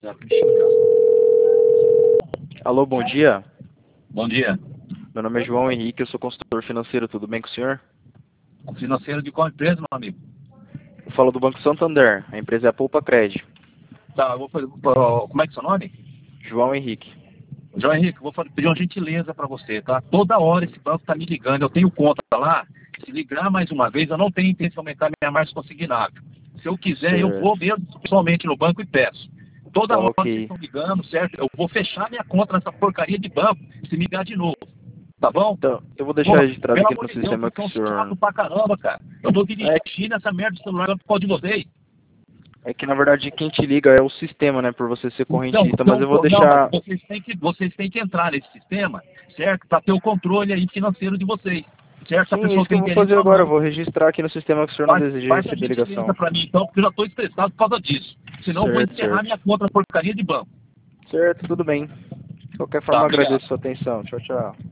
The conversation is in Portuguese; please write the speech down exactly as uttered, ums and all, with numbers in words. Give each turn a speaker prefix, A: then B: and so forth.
A: Já fui xingando.
B: Alô, bom dia.
A: Bom dia.
B: Meu nome é João Henrique, eu sou consultor financeiro, tudo bem com o senhor?
A: Financeiro de qual empresa, meu amigo?
B: Eu falo do Banco Santander, a empresa é a Poupa Cred.
A: Tá, eu vou fazer. Como é que é seu nome?
B: João Henrique.
A: João Henrique, eu vou fazer- pedir uma gentileza para você, tá? Toda hora esse banco tá me ligando, eu tenho conta lá. Se ligar mais uma vez, eu não tenho intenção de aumentar minha margem consignável. Se eu quiser, eu
B: Certo.
A: vou mesmo pessoalmente no banco e peço. Toda
B: Tá
A: hora vocês
B: ok.
A: estão ligando, certo? Eu vou fechar minha conta nessa porcaria de banco se me ligar de novo. Tá bom?
B: Então, eu vou deixar
A: Porra,
B: registrado
A: pelo
B: aqui
A: amor
B: no
A: de Deus,
B: sistema
A: vocês
B: que o
A: são
B: senhor...
A: chato pra caramba, cara. Eu vou
B: É,
A: dirigir nessa merda de celular por causa de vocês.
B: é que na verdade quem te liga é o sistema, né, por você ser
A: Então,
B: correntista, mas
A: então,
B: eu vou
A: não, mas
B: deixar...
A: vocês têm que, vocês têm que entrar nesse sistema, certo? Para ter o controle aí financeiro de vocês, certo? Se a
B: Sim, é
A: pessoa
B: isso que eu
A: tem
B: vou
A: interesse
B: fazer
A: ou
B: agora, eu
A: não.
B: vou registrar aqui no sistema que o senhor não
A: Faz,
B: deseja
A: faz a
B: receber
A: gentileza
B: ligação.
A: para mim, então, porque eu já estou estressado por causa disso. Senão eu vou
B: Certo,
A: encerrar
B: certo.
A: minha conta na porcaria de banco.
B: Certo, tudo bem. De qualquer
A: Tá,
B: forma, eu
A: obrigado.
B: agradeço a sua atenção. Tchau, tchau.